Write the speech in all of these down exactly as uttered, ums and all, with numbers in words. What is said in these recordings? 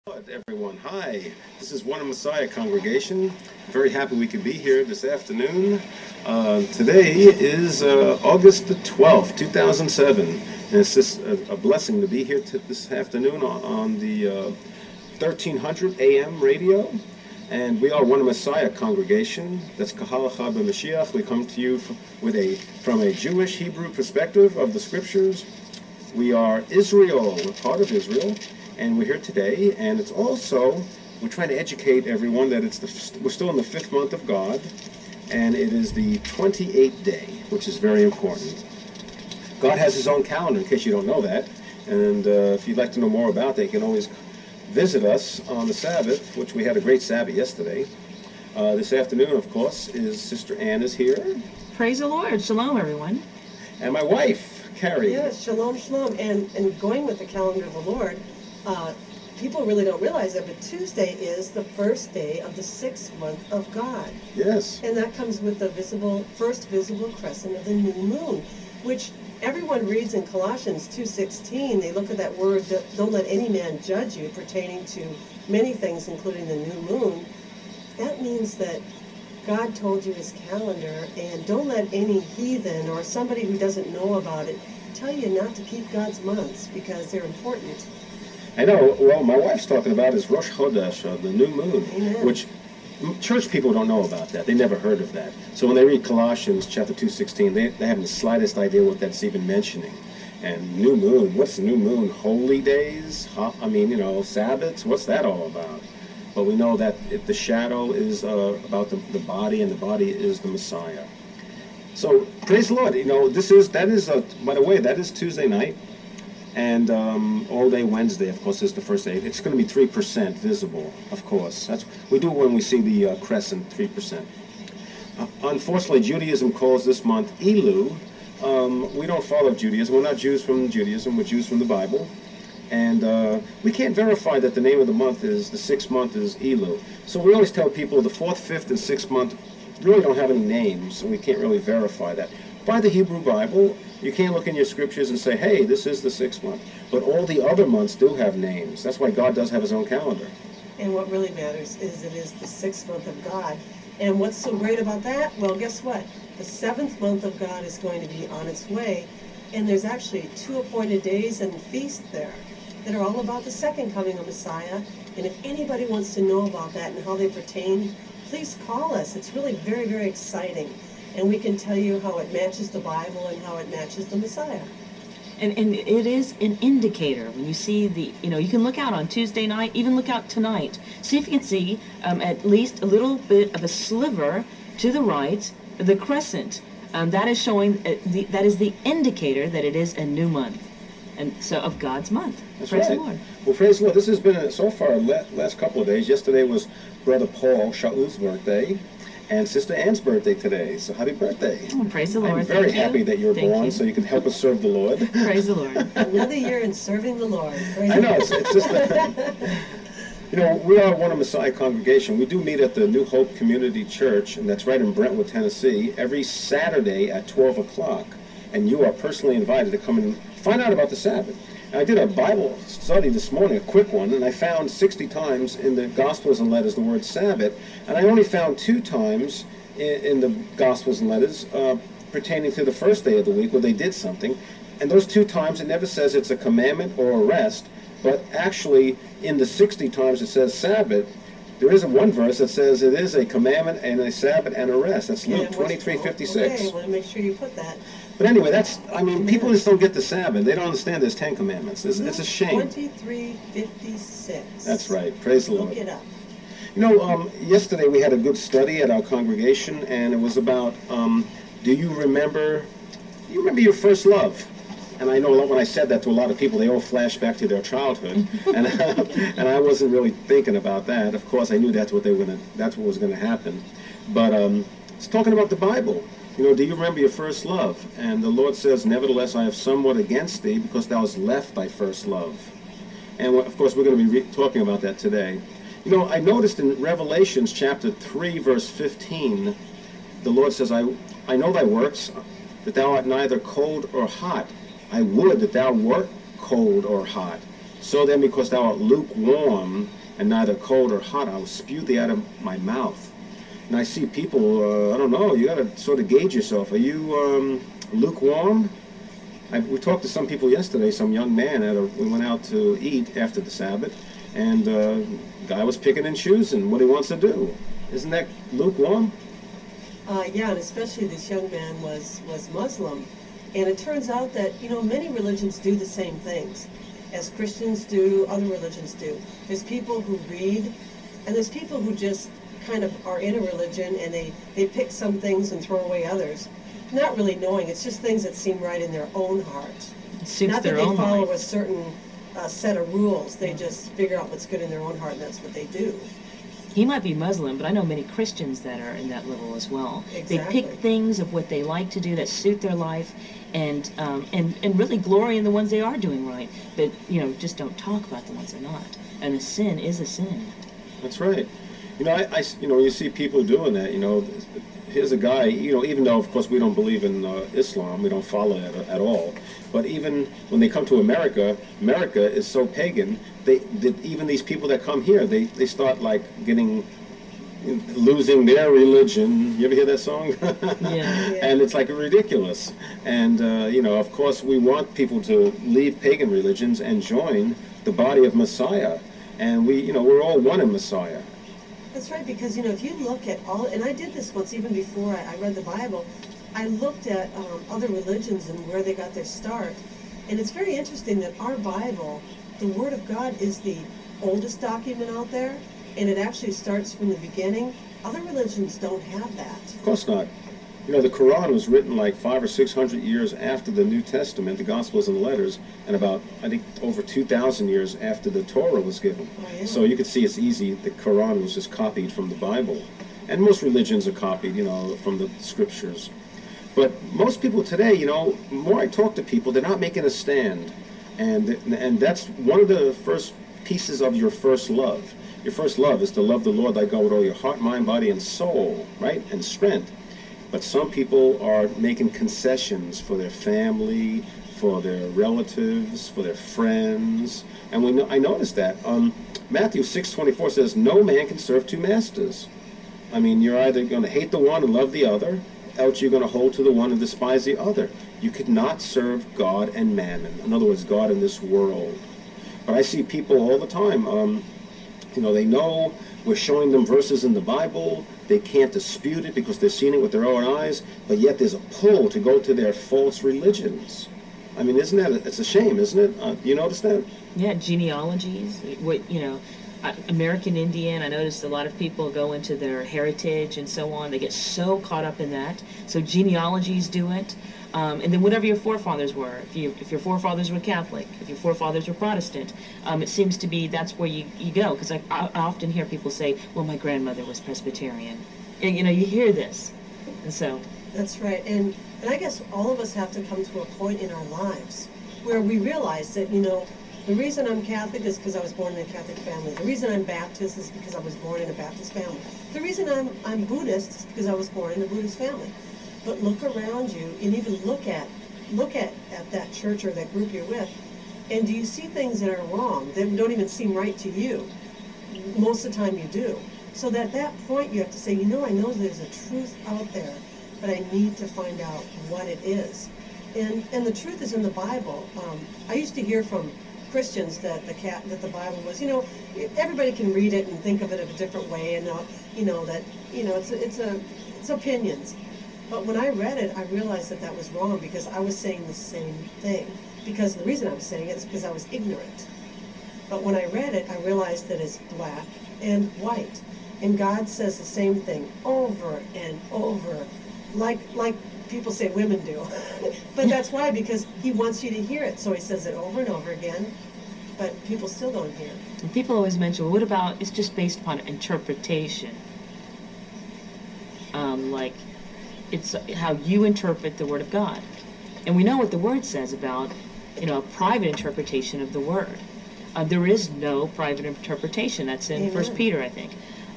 Hello, everyone. Hi, this is One of Messiah congregation. Very happy we could be here this afternoon. Uh, today is uh, August the twelfth, two thousand seven, and it's just a, a blessing to be here t- this afternoon on, on the uh, thirteen hundred A M radio. And we are One of Messiah congregation. That's Kahal Chab Mashiach. We come to you f- with a from a Jewish Hebrew perspective of the scriptures. We are Israel, we're part of Israel, and we're here today. And it's also, we're trying to educate everyone that it's the, we're still in the fifth month of God, and it is the twenty-eighth day, which is very important. God has his own calendar, in case you don't know that. And uh, if you'd like to know more about that, you can always visit us on the Sabbath, which we had a great Sabbath yesterday. Uh, this afternoon, of course, is Sister Ann is here. Praise the Lord. Shalom, everyone. And my wife, Carrie. Yes, shalom, shalom. And, and going with the calendar of the Lord, uh, people really don't realize that, but Tuesday is the first day of the sixth month of God. Yes. And that comes with the visible, first visible crescent of the new moon, which everyone reads in Colossians two sixteen. They look at that word, don't let any man judge you, pertaining to many things, including the new moon. That means that God told you his calendar, and don't let any heathen or somebody who doesn't know about it tell you not to keep God's months, because they're important. I know. Well, my wife's talking about is Rosh Chodesh, uh, the new moon, Amen. which church people don't know about that. They never heard of that. So when they read Colossians chapter two sixteen, they, they haven't the slightest idea what that's even mentioning. And new moon, what's the new moon? Holy days? Huh? I mean, you know, Sabbaths? What's that all about? But we know that if the shadow is uh, about the, the body, and the body is the Messiah. So praise the Lord. You know, this is that is uh, by the way, that is Tuesday night, and um, all day Wednesday, of course, is the first day. It's going to be three percent visible, of course. That's we do when we see the uh, crescent, three percent. Uh, unfortunately, Judaism calls this month Elul. Um, we don't follow Judaism. We're not Jews from Judaism. We're Jews from the Bible. And uh, we can't verify that the name of the month is, the sixth month is Elul. So we always tell people the fourth, fifth, and sixth month really don't have any names, and we can't really verify that. By the Hebrew Bible, you can't look in your scriptures and say, hey, this is the sixth month. But all the other months do have names. That's why God does have his own calendar. And what really matters is it is the sixth month of God. And what's so great about that? Well, guess what? The seventh month of God is going to be on its way, and there's actually two appointed days and feasts there that are all about the second coming of Messiah. And if anybody wants to know about that and how they pertain, please call us. It's really very, very exciting. And we can tell you how it matches the Bible and how it matches the Messiah. And, and it is an indicator. When you see the, you know, you can look out on Tuesday night, even look out tonight. See if you can see um, at least a little bit of a sliver to the right, the crescent. Um, that is showing, uh, the, that is the indicator that it is a new month. And so of God's month. That's praise right. the Lord. Well, praise the Lord. This has been, a, so far, la- last couple of days. Yesterday was Brother Paul Shaul's birthday, and Sister Ann's birthday today. So happy birthday. Oh, praise the Lord. I'm very Thank happy you. that you're Thank born you. so you can help us serve the Lord. Praise the Lord. Another year in serving the Lord. Praise I know. It's, it's just that, you know, we are One of Messiah congregation. We do meet at the New Hope Community Church, and that's right in Brentwood, Tennessee, every Saturday at twelve o'clock. And you are personally invited to come and find out about the Sabbath. I did a Bible study this morning, a quick one, and I found sixty times in the Gospels and Letters the word Sabbath, and I only found two times in, in the Gospels and Letters uh, pertaining to the first day of the week where they did something. And those two times it never says it's a commandment or a rest, but actually in the sixty times it says Sabbath, there is a one verse that says it is a commandment and a Sabbath and a rest. That's Luke Yeah, twenty-three fifty-six. Okay, I want to make sure you put that. But anyway, that's, I mean, people just don't get the Sabbath. They don't understand there's Ten Commandments. It's, it's a shame. twenty-three fifty-six. That's right. Praise the Lord. Look it up. You know, um, yesterday we had a good study at our congregation, and it was about, um, do you remember, do you remember your first love? And I know when I said that to a lot of people, they all flash back to their childhood, and and I wasn't really thinking about that. Of course, I knew that's what they were gonna, that's what was going to happen. But um, it's talking about the Bible. You know, do you remember your first love? And the Lord says, nevertheless, I have somewhat against thee, because thou hast left thy first love. And of course, we're going to be re- talking about that today. You know, I noticed in Revelations chapter three, verse fifteen, the Lord says, I, I know thy works, that thou art neither cold or hot. I would that thou wert cold or hot. So then, because thou art lukewarm and neither cold or hot, I will spew thee out of my mouth. And I see people, uh, I don't know, you got to sort of gauge yourself. Are you um, lukewarm? I, we talked to some people yesterday, some young man, at a, we went out to eat after the Sabbath, and uh, guy was picking and choosing what he wants to do. Isn't that lukewarm? Uh, yeah, and especially this young man was, was Muslim. And it turns out that, you know, many religions do the same things. As Christians do, other religions do. There's people who read, and there's people who just kind of are in a religion and they, they pick some things and throw away others. Not really knowing, it's just things that seem right in their own heart. It suits Not their that they own follow life. a certain uh, set of rules, they just figure out what's good in their own heart and that's what they do. He might be Muslim, but I know many Christians that are in that level as well. Exactly. They pick things of what they like to do that suit their life, and um, and and really glory in the ones they are doing right. But you know, just don't talk about the ones they're not. And a sin is a sin. That's right. You know, I, I you know, you see people doing that. You know, here's a guy. You know, even though of course we don't believe in uh, Islam, we don't follow it at, at all. But even when they come to America, America is so pagan. They, they even these people that come here, they they start like getting. Losing their religion. You ever hear that song? Yeah. And it's like ridiculous. And uh, you know, of course, we want people to leave pagan religions and join the body of Messiah. And we, you know, we're all one in Messiah. That's right, because, you know, if you look at all, and I did this once even before I, I read the Bible, I looked at um, other religions and where they got their start. And it's very interesting that our Bible, the Word of God, is the oldest document out there. And it actually starts from the beginning. Other religions don't have that. Of course not. You know, the Quran was written like five or six hundred years after the New Testament, the Gospels and the letters, and about, I think, over two thousand years after the Torah was given. Oh, yeah. So you could see it's easy. The Quran was just copied from the Bible. And most religions are copied, you know, from the scriptures. But most people today, you know, the more I talk to people, they're not making a stand. And, and that's one of the first pieces of your first love. Your first love is to love the Lord thy God with all your heart, mind, body, and soul, right? And strength. But some people are making concessions for their family, for their relatives, for their friends. And we know, I noticed that. Um, Matthew six twenty-four says, no man can serve two masters. I mean, you're either going to hate the one and love the other, else you're going to hold to the one and despise the other. You could not serve God and mammon. In other words, God in this world. But I see people all the time, um, you know, they know we're showing them verses in the Bible. They can't dispute it because they're seeing it with their own eyes. But yet there's a pull to go to their false religions. I mean, isn't that, a, it's a shame, isn't it? Uh, you notice that? Yeah, genealogies. What you know, uh, American Indian. I noticed a lot of people go into their heritage and so on. They get so caught up in that. So genealogies do it. Um, and then whatever your forefathers were, if you if your forefathers were Catholic, if your forefathers were Protestant, um, it seems to be that's where you, you go. Because I, I often hear people say, well, my grandmother was Presbyterian. And, you know, you hear this. And so... That's right. And, and I guess all of us have to come to a point in our lives where we realize that, you know, the reason I'm Catholic is because I was born in a Catholic family. The reason I'm Baptist is because I was born in a Baptist family. The reason I'm, I'm Buddhist is because I was born in a Buddhist family. But look around you and even look at look at, at that church or that group you're with, and do you see things that are wrong, that don't even seem right to you? Most of the time you do. So that at that point you have to say, you know, I know there's a truth out there, but I need to find out what it is. And and the truth is in the Bible. Um, I used to hear from Christians that the cat that the Bible was, you know, everybody can read it and think of it in a different way, and uh, you know that you know it's a, it's a it's opinions. But when I read it, I realized that that was wrong because I was saying the same thing. Because the reason I was saying it is because I was ignorant. But when I read it, I realized that it's black and white. And God says the same thing over and over, like like people say women do. But that's why, because he wants you to hear it. So he says it over and over again, but people still don't hear it. And people always mention, well, what about, it's just based upon interpretation. Um, like, it's how you interpret the Word of God. And we know what the Word says about, you know, a private interpretation of the Word. Uh, there is no private interpretation. That's in Amen. First Peter, I think.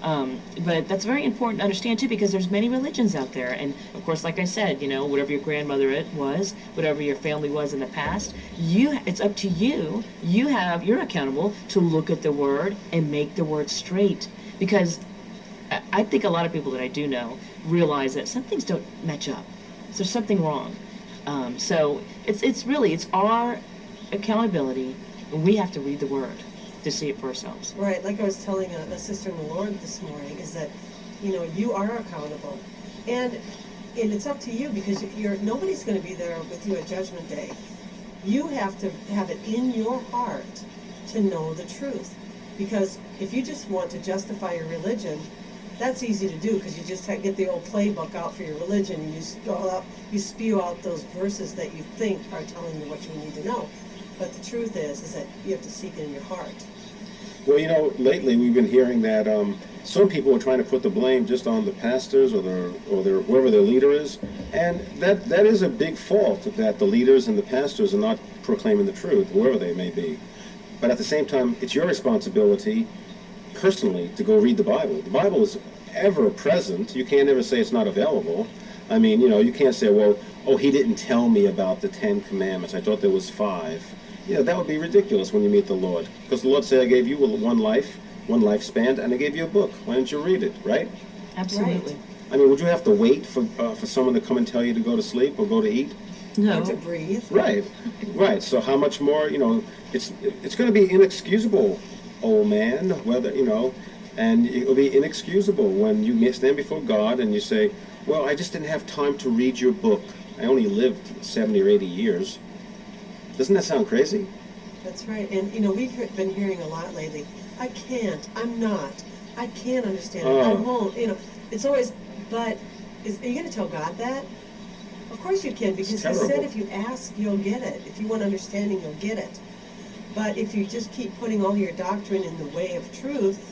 Um, but that's very important to understand too, because there's many religions out there, and of course, like I said, you know, whatever your grandmother it was, whatever your family was in the past, you it's up to you. You have you're accountable to look at the word and make the word straight, because I, I think a lot of people that I do know realize that some things don't match up. So there's something wrong. Um, so it's it's really it's our accountability, and we have to read the word to see it for ourselves. Right, like I was telling a, a sister in the Lord this morning, is that, you know, you are accountable. And and it's up to you, because you're nobody's going to be there with you at Judgment Day. You have to have it in your heart to know the truth. Because if you just want to justify your religion, that's easy to do, because you just have, get the old playbook out for your religion, and you spell out, you spew out those verses that you think are telling you what you need to know. But the truth is, is that you have to seek it in your heart. Well, you know, lately we've been hearing that um, some people are trying to put the blame just on the pastors or their or their whoever their leader is, and that that is a big fault, that the leaders and the pastors are not proclaiming the truth, whoever they may be. But at the same time, it's your responsibility personally to go read the Bible. The Bible is ever present. You can't ever say it's not available. I mean, you know, you can't say, well, oh, he didn't tell me about the Ten Commandments. I thought there was five. You know, that would be ridiculous when you meet the Lord. Because the Lord said, I gave you one life, one lifespan, and I gave you a book. Why don't you read it, right? Absolutely. Right. I mean, would you have to wait for uh, for someone to come and tell you to go to sleep or go to eat? No. Or to breathe. Right, right. So how much more, you know, it's it's going to be inexcusable, old man, whether, you know, and it will be inexcusable when you stand before God and you say, well, I just didn't have time to read your book. I only lived seventy or eighty years. Doesn't that sound crazy? That's right. And, you know, we've he- been hearing a lot lately, I can't, I'm not, I can't understand it, I Oh. won't, you know. It's always, but is, are you going to tell God that? Of course you can, because he terrible. said if you ask, you'll get it. If you want understanding, you'll get it. But if you just keep putting all your doctrine in the way of truth,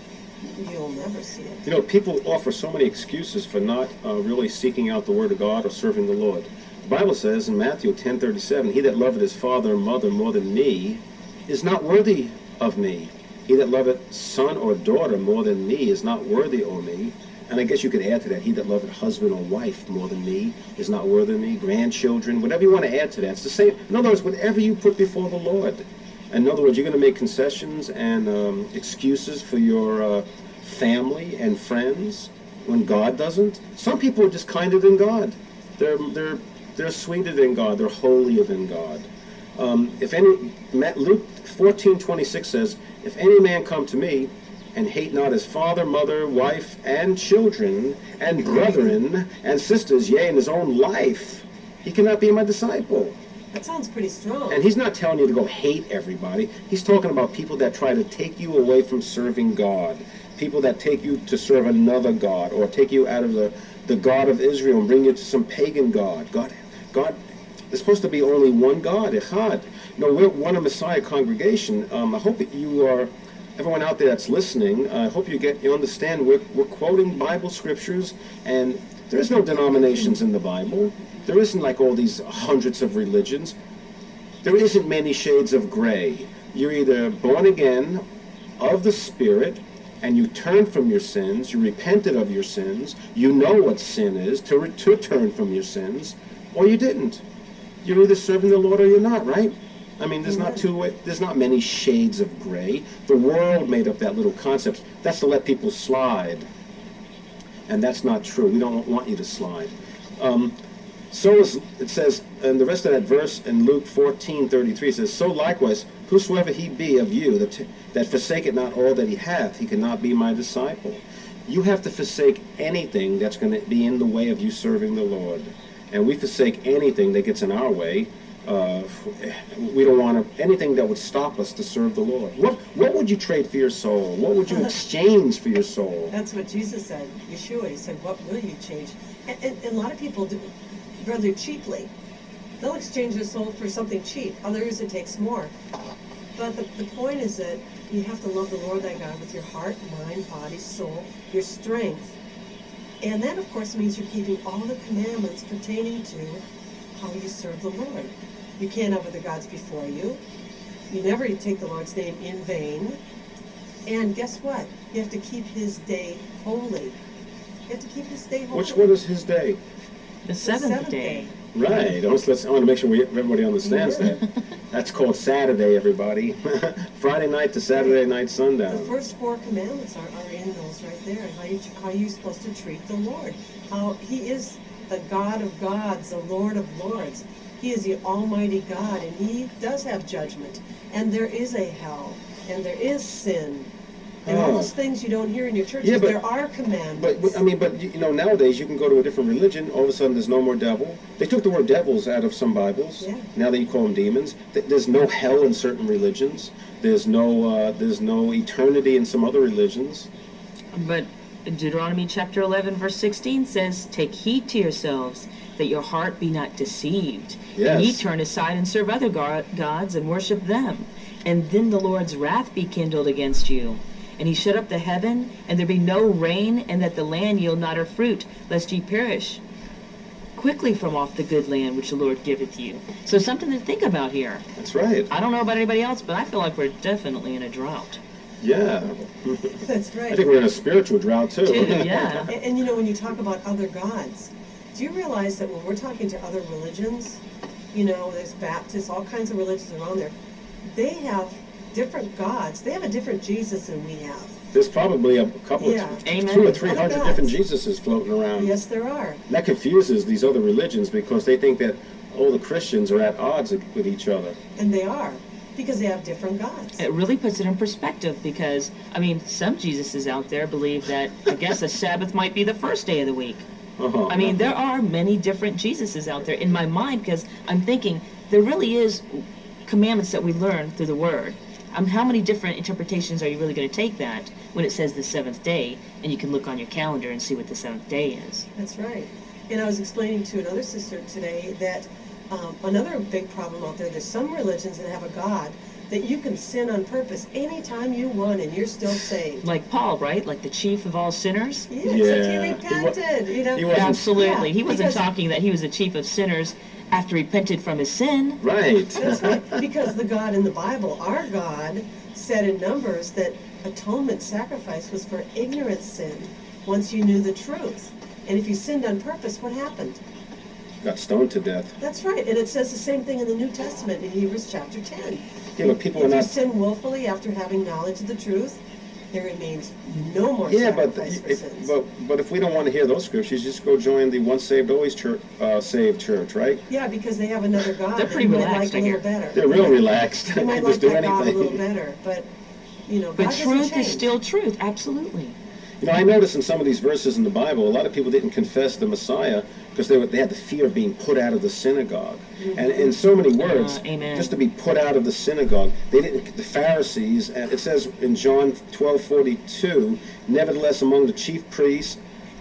you'll never see it. You know, people offer so many excuses for not uh, really seeking out the Word of God or serving the Lord. The Bible says in Matthew ten thirty-seven, he that loveth his father or mother more than me is not worthy of me. He that loveth son or daughter more than me is not worthy of me. And I guess you could add to that, he that loveth husband or wife more than me is not worthy of me. Grandchildren, whatever you want to add to that. It's the same. In other words, whatever you put before the Lord. In other words, you're going to make concessions and um, excuses for your uh, family and friends when God doesn't. Some people are just kinder than God. They're they're they're sweeter than God. They're holier than God. Um, if any, Luke fourteen twenty-six says, if any man come to me and hate not his father, mother, wife, and children, and brethren, and sisters, yea, and his own life, he cannot be my disciple. That sounds pretty strong. And he's not telling you to go hate everybody. He's talking about people that try to take you away from serving God. People that take you to serve another God, or take you out of the, the God of Israel and bring you to some pagan God. God, God, there's supposed to be only one God, Echad. No, we're one of Messiah congregation. Um, I hope that you are, everyone out there that's listening, I hope you get, you understand we're, we're quoting Bible scriptures, and there's no denominations in the Bible. There isn't like all these hundreds of religions. There isn't many shades of gray. You're either born again of the Spirit, and you turn from your sins, you repented of your sins, you know what sin is, to, re- to turn from your sins, or you didn't. You're either serving the Lord or you're not, right? I mean, there's not two way, there's not many shades of gray. The world made up that little concept. That's to let people slide. And that's not true. We don't want you to slide. Um, So is, it says, and the rest of that verse in Luke fourteen thirty-three says, so likewise, whosoever he be of you, that, that forsaketh not all that he hath, he cannot be my disciple. You have to forsake anything that's going to be in the way of you serving the Lord. And we forsake anything that gets in our way. Uh, we don't want to, anything that would stop us to serve the Lord. What, what would you trade for your soul? What would you exchange for your soul? That's what Jesus said. Yeshua, he said, what will you change? And, and, and a lot of people do rather cheaply. They'll exchange their soul for something cheap. Others, it takes more. But the, the point is that you have to love the Lord thy God with your heart, mind, body, soul, your strength. And that, of course, means you're keeping all the commandments pertaining to how you serve the Lord. You can't have other gods before you. You never take the Lord's name in vain. And guess what? You have to keep his day holy. You have to keep his day holy. Which what is his day? The seventh, seventh day. day. Right. Let's, let's, I want to make sure we, everybody understands Yeah. that. That's called Saturday, everybody. Friday night to Saturday night The sundown. first four commandments are, are in those right there. How you how you're supposed to treat the Lord. How he is the God of gods, the Lord of lords. He is the Almighty God, and he does have judgment. And there is a hell, and there is sin. And all Oh. those things you don't hear in your churches, Yeah, but- there are commandments. But, but, I mean, but, you know, nowadays you can go to a different religion, all of a sudden there's no more devil. They took the word devils out of some Bibles. Yeah. Now that you call them demons. Th- There's no hell in certain religions. There's no, uh, there's no eternity in some other religions. But Deuteronomy chapter eleven, verse sixteen says, "Take heed to yourselves, that your heart be not deceived. And ye Yes. turn aside and serve other go- gods and worship them. And then the Lord's wrath be kindled against you. And he shut up the heaven, and there be no rain, and that the land yield not her fruit, lest ye perish quickly from off the good land which the Lord giveth you." So something to think about here. That's right. I don't know about anybody else, but I feel like we're definitely in a drought. Yeah. That's right. I think we're in a spiritual drought too. Too, yeah. And, and you know, when you talk about other gods, do you realize that when we're talking to other religions, you know, there's Baptists, all kinds of religions around there, they have different gods. They have a different Jesus than we have. There's probably a couple Yeah. of Amen. two or three hundred Other different gods. Jesuses floating around. Yes, there are. And that confuses these other religions because they think that all the Christians are at odds with each other. And they are, because they have different gods. It really puts it in perspective because, I mean, some Jesuses out there believe that, I guess, a Sabbath might be the first day of the week. Uh-huh. I mean, there are many different Jesuses out there in my mind because I'm thinking there really is commandments that we learn through the Word. Um, how many different interpretations are you really going to take that when it says the seventh day, and you can look on your calendar and see what the seventh day is? That's right. And I was explaining to another sister today that um, another big problem out there, there's some religions that have a God that you can sin on purpose anytime you want and you're still saved. Like Paul, right? Like the chief of all sinners? Yeah, except Yeah. he He wa- repented. you know? he wasn't- Absolutely. Yeah, He wasn't because- talking that he was the chief of sinners after he repented from his sin. Right. That's right. Because the God in the Bible, our God, said in Numbers that atonement sacrifice was for ignorant sin once you knew the truth. And if you sinned on purpose, what happened? Got stoned to death. That's right. And it says the same thing in the New Testament in Hebrews chapter ten. Yeah, but people if are you not. sin willfully after having knowledge of the truth, there remains no more Yeah, but sacrifice for if, sins. but but if we don't want to hear those scriptures, just go join the once saved always church, uh, saved church, right? Yeah, because they have another God They're that pretty you might relaxed, like I a hear. little better. They're real relaxed. You might like Just do that God a little anything. better, but you know, But God doesn't truth change. is still truth, absolutely. You know, I noticed in some of these verses in the Bible, a lot of people didn't confess the Messiah because they were, they had the fear of being put out of the synagogue. And in so many words, Uh, amen. just to be put out of the synagogue, they didn't. The Pharisees, and it says in John twelve forty-two, nevertheless among the chief priests,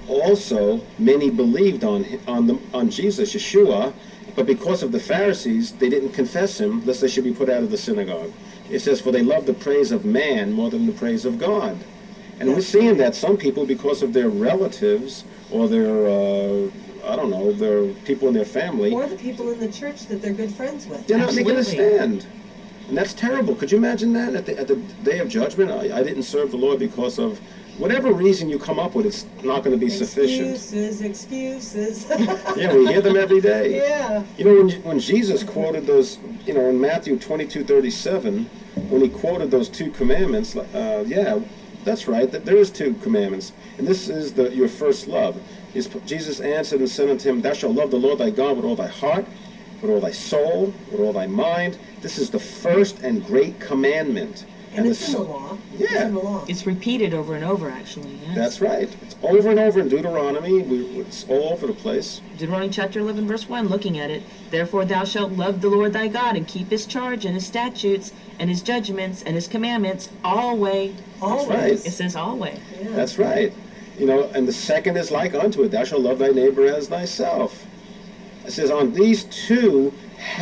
also many believed on hi- on the on Jesus, Yeshua, but because of the Pharisees, they didn't confess him, lest they should be put out of the synagogue. It says, for they love the praise of man more than the praise of God. And we're seeing that some people, because of their relatives or their, uh, I don't know, their people in their family, Or the people in the church that they're good friends with. they're not making a Absolutely. stand. And that's terrible. Could you imagine that at the, at the day of judgment? I, I didn't serve the Lord because of whatever reason you come up with, it's not going to be sufficient. Excuses, excuses. Yeah, we hear them every day. Yeah. You know, when, when Jesus quoted those, you know, in Matthew twenty-two thirty-seven, when he quoted those two commandments, uh, yeah, that's right, that there is two commandments. And this is the your first love. Is Jesus answered and said unto him, thou shalt love the Lord thy God with all thy heart, with all thy soul, with all thy mind. This is the first and great commandment. And it's in the so- law. It's Yeah. in the law. It's repeated over and over, actually. Yes. That's right. It's over and over in Deuteronomy. We, it's all over the place. Deuteronomy chapter eleven, verse one, looking at it. Therefore thou shalt love the Lord thy God, and keep his charge, and his statutes, and his judgments, and his commandments, always. Always. right. It says always. Yeah. That's right. You know, and the second is like unto it, thou shalt love thy neighbor as thyself. It says, on these two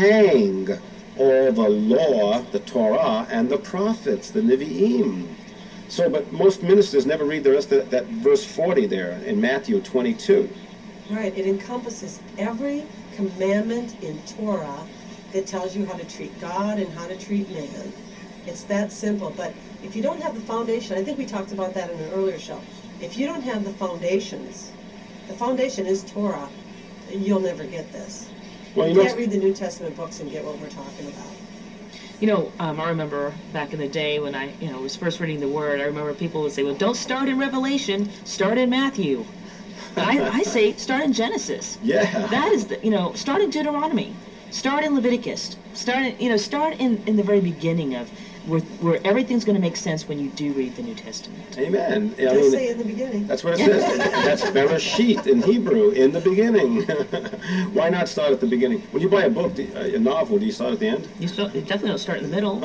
hang all the law, the Torah, and the prophets, the Nevi'im. So, but most ministers never read the rest of that, that verse forty there in Matthew twenty-two. Right. It encompasses every commandment in Torah that tells you how to treat God and how to treat man. It's that simple. But If you don't have the foundation, I think we talked about that in an earlier show. If you don't have the foundations, the foundation is Torah, you'll never get this. Well, you You know, can't read the New Testament books and get what we're talking about. You know, um, I remember back in the day when I, you know, was first reading the Word. I remember people would say, "Well, don't start in Revelation. Start in Matthew." But I, I say, start in Genesis. yeah. That is, the, you know, start in Deuteronomy. Start in Leviticus. Start, in, you know, start in, in the very beginning of where, where everything's going to make sense when you do read the New Testament. Amen. I It does mean, say in the beginning. that's what it says. That's Bereshit in Hebrew, in the beginning. Why not start at the beginning? When you buy a book, do- a novel, do you start at the end? You, start, you definitely don't start in the middle.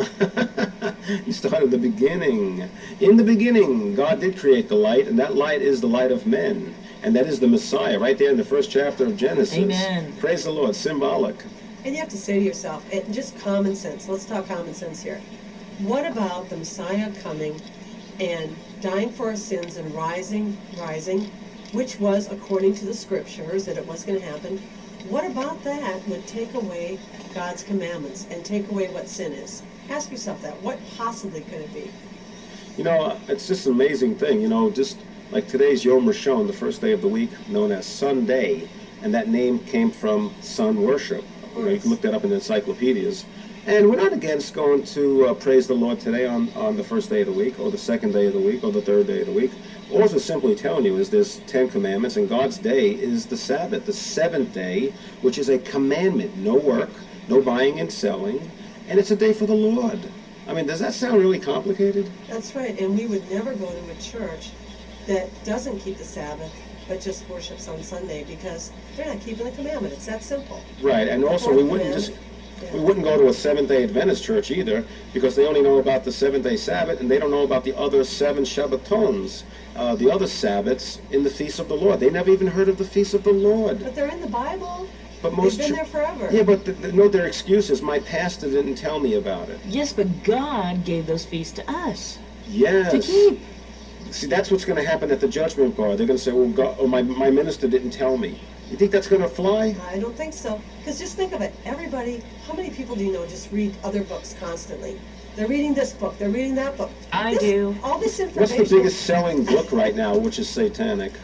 You start at the beginning. In the beginning, God did create the light, and that light is the light of men. And that is the Messiah, right there in the first chapter of Genesis. Amen. Praise the Lord. Symbolic. And you have to say to yourself, and just common sense, let's talk common sense here. What about the Messiah coming and dying for our sins and rising, rising, which was according to the scriptures that it was going to happen? What about that would take away God's commandments and take away what sin is? Ask yourself that. What possibly could it be? You know, it's just an amazing thing. You know, just like today's Yom Rishon, the first day of the week, known as Sunday, and that name came from sun worship. You know, you can look that up in the encyclopedias. And we're not against going to uh, praise the Lord today on, on the first day of the week, or the second day of the week, or the third day of the week. All we're simply telling you is there's Ten Commandments, and God's day is the Sabbath, the seventh day, which is a commandment. No work, no buying and selling, and it's a day for the Lord. I mean, does that sound really complicated? That's right. And we would never go to a church that doesn't keep the Sabbath, but just worships on Sunday because they're not keeping the commandment. It's that simple. Right, and also we Fourth wouldn't just commandment. we wouldn't go to a Seventh-day Adventist church either, because they only know about the seventh-day Sabbath, and they don't know about the other seven Shabbatons, uh, the other Sabbaths in the feast of the Lord. They never even heard of the feast of the Lord. But they're in the Bible. But most They've been chur- there forever. Yeah, but th- th- no, their excuse is my pastor didn't tell me about it. Yes, but God gave those feasts to us Yes. to keep. See, that's what's going to happen at the judgment bar. They're going to say, "Well, God, oh, my my minister didn't tell me." You think that's going to fly? I don't think so. Because just think of it. Everybody, how many people do you know just read other books constantly? They're reading this book. They're reading that book. I This- do. All this What's information. the biggest selling book right now, which is satanic?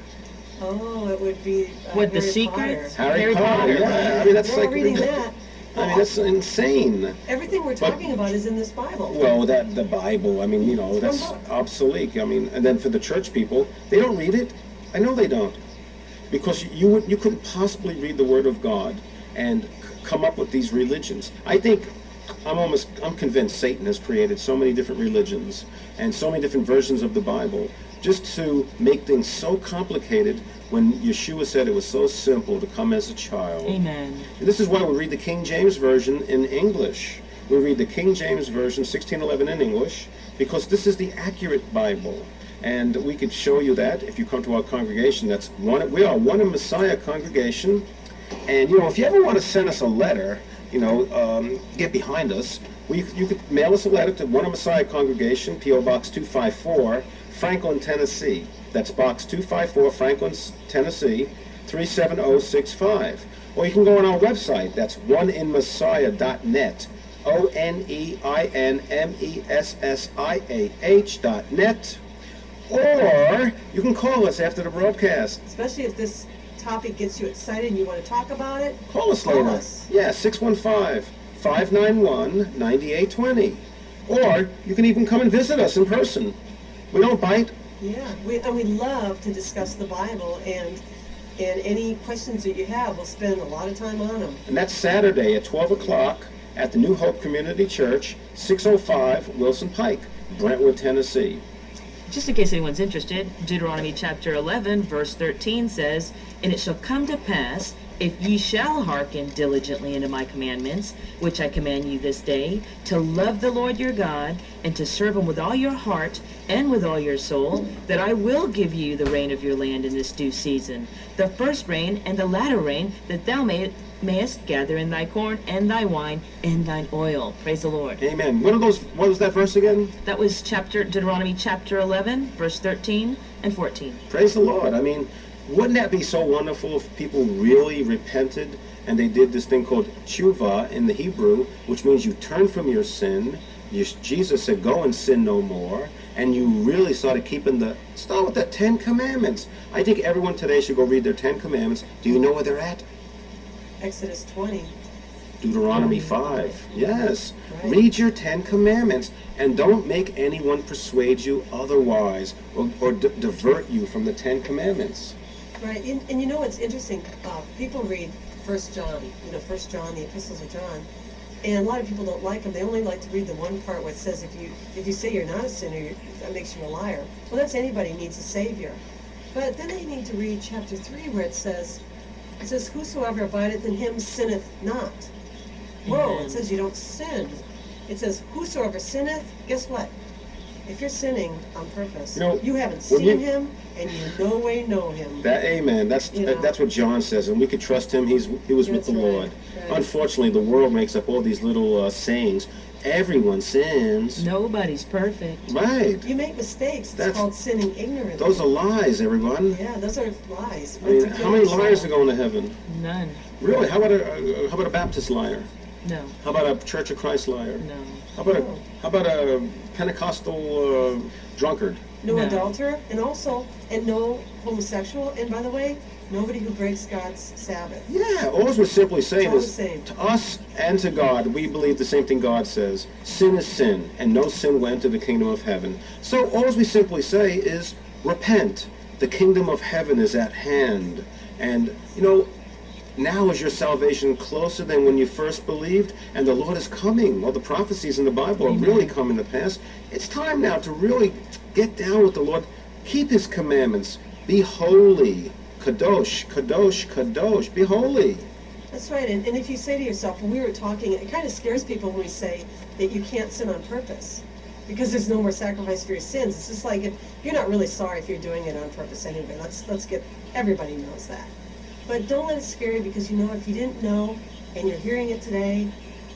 Oh, it would be uh, What, The Harry Secrets? Potter. Harry, Harry Potter. Potter. Yeah, I mean that's We're all like reading that. I mean that's insane. Everything we're But- talking about is in this Bible. Well, that the Bible. I mean, you know, It's that's one book. obsolete. I mean, and then for the church people, they don't read it. I know they don't, because you would you couldn't possibly read the Word of God and c- come up with these religions. I think I'm almost I'm convinced Satan has created so many different religions and so many different versions of the Bible just to make things so complicated when Yeshua said it was so simple to come as a child. Amen. And this is why we read the King James Version in English. We read the King James Version, sixteen eleven in English, because this is the accurate Bible. And we could show you that if you come to our congregation. That's one. We are one in Messiah congregation. And, you know, if you ever want to send us a letter, you know, um, get behind us, we, you could mail us a letter to One in Messiah congregation, P O Box two five four, Franklin, Tennessee. That's Box two five four, Franklin, Tennessee, three seven zero six five. Or you can go on our website. That's one in messiah dot net. O N E I N M E S S I A H dot net. Or you can call us after the broadcast. Especially if this topic gets you excited and you want to talk about it. Call us Call later. us. Yeah, six one five, five nine one, nine eight two zero. Or you can even come and visit us in person. We don't bite. Yeah, we, and we love to discuss the Bible, and and any questions that you have, we'll spend a lot of time on them. And that's Saturday at twelve o'clock at the New Hope Community Church, six oh five Wilson Pike, Brentwood, Tennessee. Just in case anyone's interested, Deuteronomy chapter eleven, verse thirteen says, "And it shall come to pass, if ye shall hearken diligently unto my commandments, which I command you this day, to love the Lord your God, and to serve him with all your heart and with all your soul, that I will give you the rain of your land in this due season, the first rain and the latter rain, that thou may, mayest gather in thy corn and thy wine and thine oil." Praise the Lord. Amen. What are those? What was that verse again? That was chapter Deuteronomy chapter eleven, verse thirteen and fourteen. Praise the Lord. I mean, wouldn't that be so wonderful if people really repented and they did this thing called tshuva in the Hebrew, which means you turn from your sin, you, Jesus said, go and sin no more, and you really started keeping the, start with the Ten Commandments. I think everyone today should go read their Ten Commandments. Do you know where they're at? Exodus twenty. Deuteronomy five. Yes. Right. Read your Ten Commandments, and don't make anyone persuade you otherwise, or, or d- divert you from the Ten Commandments. Right, and, and you know what's interesting? Uh, people read First John, you know, First John, the epistles of John, and a lot of people don't like them. They only like to read the one part where it says if you if you say you're not a sinner, you're, that makes you a liar. Well, that's anybody needs a savior. But then they need to read chapter three where it says, it says, whosoever abideth in him sinneth not. Whoa, Amen. it says you don't sin. It says, whosoever sinneth, guess what? If you're sinning on purpose, You know, you haven't when seen you- him, and you no way know him. That amen. That's You know. that's what John says, and we could trust him. He's he was with That's the right, Lord. right. Unfortunately, the world makes up all these little uh, sayings. Everyone sins. Nobody's perfect. Right. You make mistakes. It's That's- called sinning ignorantly. Those are lies, everyone. Yeah, those are lies. I mean, Meant to how many kill liars are yourself. going to heaven? None. Really? How about a uh, how about a Baptist liar? No. How about a Church of Christ liar? No. How about a No. how about a Pentecostal uh, drunkard? No, No. adulterer, and also, and no homosexual, and by the way, nobody who breaks God's Sabbath. Yeah, all we're simply saying It's all is, the same. to us and to God, we believe the same thing God says. Sin is sin, and no sin will enter the kingdom of heaven. So all we simply say is, repent. The kingdom of heaven is at hand. And, you know, now is your salvation closer than when you first believed, and the Lord is coming. Well, the prophecies in the Bible are really coming to pass. It's time now to really get down with the Lord. Keep his commandments. Be holy. Kadosh, kadosh, kadosh. Be holy. That's right, and, and if you say to yourself, when we were talking, it kind of scares people when we say that you can't sin on purpose because there's no more sacrifice for your sins. It's just like, if you're not really sorry if you're doing it on purpose anyway. Let's, let's get, everybody knows that. But don't let it scare you, because you know, if you didn't know and you're hearing it today,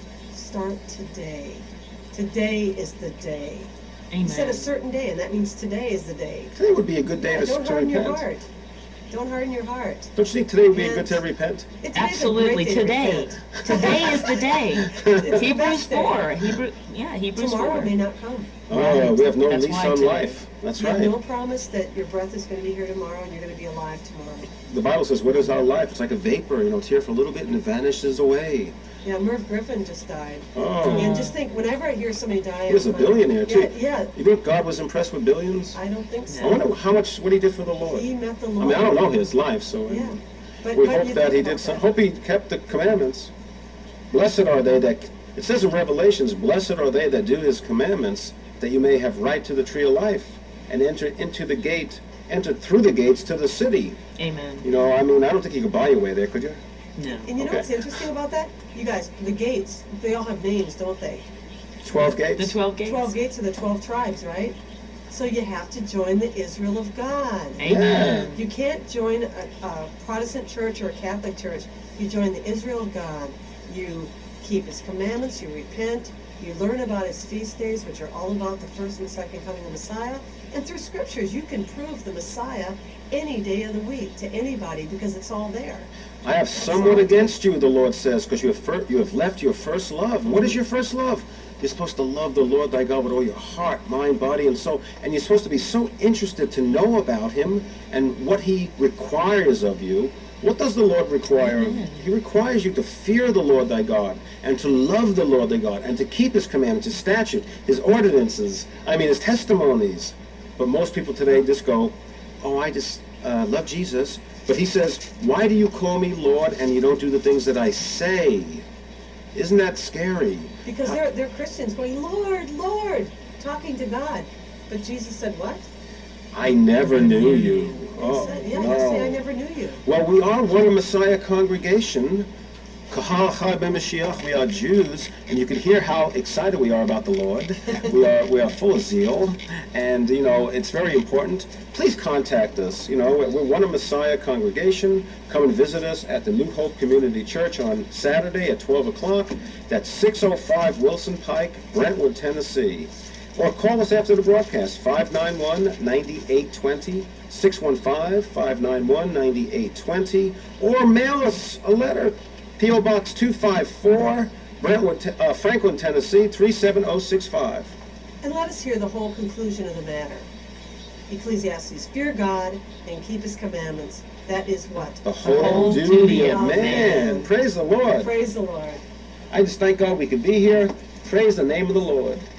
start today. Today is the day. He said a Amen. certain day, and that means today is the day. Today would be a good day Yeah, to, don't to harden your repent. heart. Don't harden your heart. Don't you think today would be a And- good day to repent? It- today's a Absolutely. great day to Today. repent. Today is the day. It's the Hebrews best day. four. Hebrew. Yeah. Hebrews Tomorrow four. may not come. Oh, we have no That's lease why on today. life. That's You have no right. promise that your breath is going to be here tomorrow and you're going to be alive tomorrow. The Bible says, what is our life? It's like a vapor, you know, it's here for a little bit and it vanishes away. Yeah, Merv Griffin just died. Oh. And just think, whenever I hear somebody die... He was a I'm like, billionaire, too. Yeah, You think God was impressed with billions? yeah, I don't think I so. wonder how much, what he did for the Lord. He met the I Lord. mean, I don't know his life, so Yeah. But, we but hope you that think he about did some, that. hope he kept the commandments. Blessed are they that, it says in Revelations, blessed are they that do his commandments, that you may have right to the tree of life, and enter into the gate, enter through the gates to the city. Amen. You know, I mean, I don't think you could buy your way there, could you? No. And you know Okay. what's interesting about that? You guys, the gates, they all have names, don't they? Twelve gates? The twelve gates. Twelve gates are the twelve tribes, right? So you have to join the Israel of God. Amen. You can't join a, a Protestant church or a Catholic church. You join the Israel of God. You keep his commandments, you repent, you learn about his feast days, which are all about the first and second coming of the Messiah. And through scriptures, you can prove the Messiah any day of the week to anybody, because it's all there. I have somewhat against you, the Lord says, because you have fir- you have left your first love. What is your first love? You're supposed to love the Lord thy God with all your heart, mind, body, and soul. And you're supposed to be so interested to know about him and what he requires of you. What does the Lord require of you? He requires you to fear the Lord thy God and to love the Lord thy God and to keep his commandments, his statutes, his ordinances, I mean his testimonies. But most people today just go, oh, I just uh, love Jesus. But he says, why do you call me Lord and you don't do the things that I say? Isn't that scary? Because they're, they're Christians going, Lord, Lord, talking to God. But Jesus said what? I never knew you. He Oh, said, yeah, you say, I no. never knew you. Well, we are one of Messiah congregation. Kahal Chai Ben Mashiach, we are Jews, and you can hear how excited we are about the Lord. We are we are full of zeal, and you know it's very important. Please contact us. You know we're, we're one of Messiah congregation. Come and visit us at the New Hope Community Church on Saturday at twelve o'clock. That's six oh five Wilson Pike, Brentwood, Tennessee. Or call us after the broadcast, five nine one, nine eight two zero, six one five, five nine one, nine eight two zero, or mail us a letter. P O Box two five four, Brentwood, Te- uh, Franklin, Tennessee, three seven zero six five. And let us hear the whole conclusion of the matter. Ecclesiastes, fear God and keep his commandments. That is what? The whole, whole duty, duty of of man. man. Praise the Lord. Praise the Lord. I just thank God we could be here. Praise the name of the Lord.